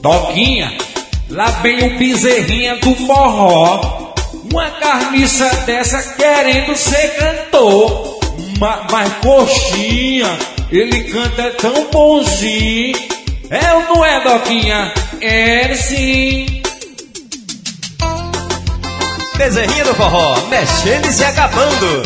Doquinha, lá vem o bezerrinha do forró. Uma carniça dessa querendo ser cantor. Mas coxinha, ele canta tão bonzinho. É ou não é, Doquinha? É sim. Bezerrinha do forró, mexendo e se acabando.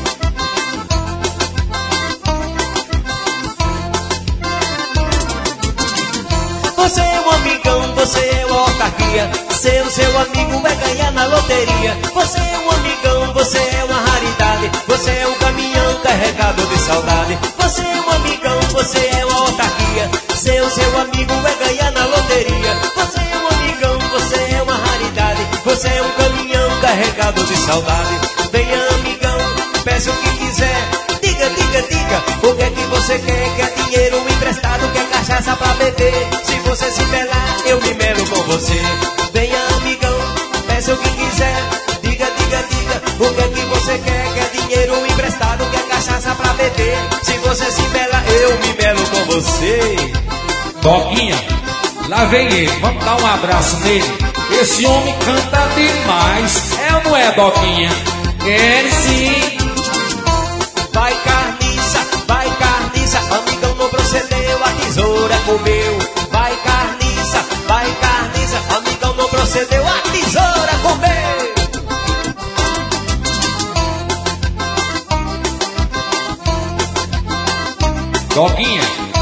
Você é um amigão, você é uma autarquia. Ser o seu amigo é ganhar na loteria. Você é um amigão, você é uma raridade. Você é um caminhão carregado de saudade. Você é um amigão, você é uma autarquia. Ser o seu amigo é ganhar na loteria. Você é um amigão, você é uma raridade. Você é um caminhão carregado de saudade. Venha, amigão, peça o que quiser. Diga, diga, diga, o que é que você quer? Quer dinheiro emprestado, quer cachaça pra beber? Se você se melar, eu me melo com você. Venha, amigão, peça o que quiser. Diga, diga, diga, o que é que você quer? Quer dinheiro emprestado, quer cachaça pra beber? Se você se melar, eu me melo com você. Doquinha, lá vem ele, vamos dar um abraço nele. Esse homem canta demais. É ou não é, Doquinha? É sim. Vai carniça, amigão não procedeu, a tesoura comeu. Vai carniça, amigão não procedeu, a tesoura comeu. Doquinha,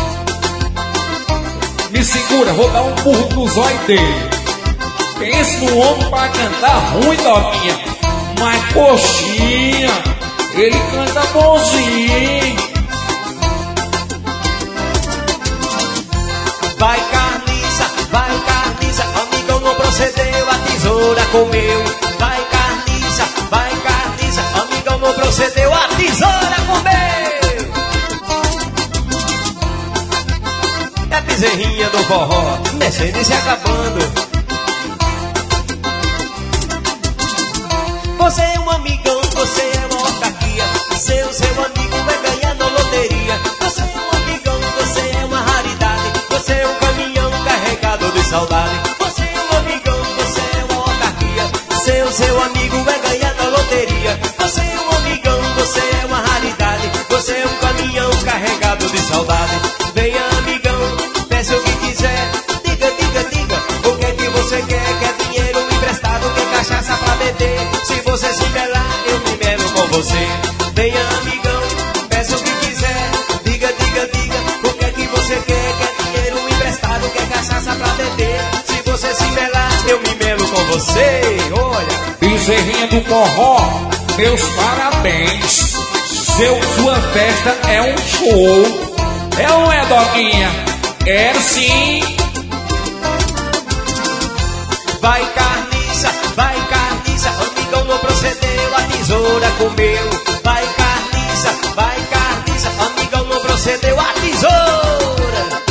me segura, vou dar um burro no zóio dele. Pense no homem pra cantar ruim, Doquinha. Mas coxinha, ele canta bonzinho. Vai carniça, amigão não procedeu, a tesoura comeu. Vai carniça, amigão não procedeu, a tesoura comeu. É a bezerrinha do forró, mexendo e se acabando. Você é um amigão, você é uma autarquia. Seu amigo vai ganhar na loteria. Você é um amigão, você é uma raridade. Você é um caminhão carregado de saudade. Você é um amigão, você é uma autarquia. Seu amigo vai ganhar na loteria. Você é um amigão, você é uma raridade. Você é um caminhão carregado de saudade. Venha, amigão, peça o que quiser. Diga, diga, diga, o que é que você quer? Quer dinheiro emprestado, quer cachaça pra beber? Se você se melar, eu me melo com você. Venha, amigão, peça o que quiser. Diga, diga, diga, o que é que você quer? Quer dinheiro emprestado, quer cachaça pra beber? Se você se melar, eu me melo com você. Olha, Bezerrinha do forró, meus parabéns. Sua festa é um show. É ou não é, Doquinha? É sim. vai carniça, amigão não procedeu, a tesoura comeu. Vai carniça, amigão não procedeu, a tesoura.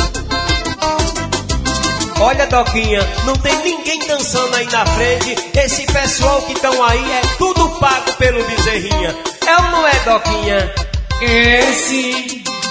Olha, Doquinha, não tem ninguém dançando aí na frente. Esse pessoal que estão aí é tudo pago pelo bezerrinha. É ou não é, Doquinha? É sim.